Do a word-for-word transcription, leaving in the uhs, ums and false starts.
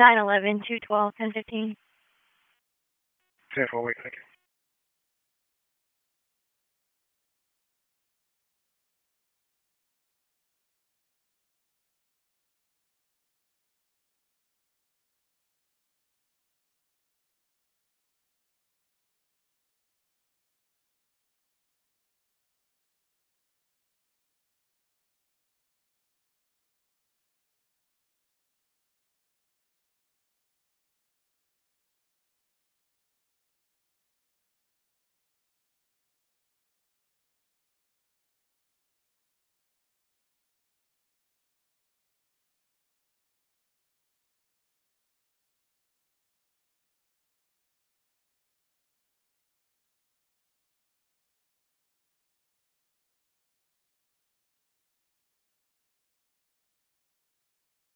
nine eleven, two twelve, ten fifteen. ten four, wait, thank you.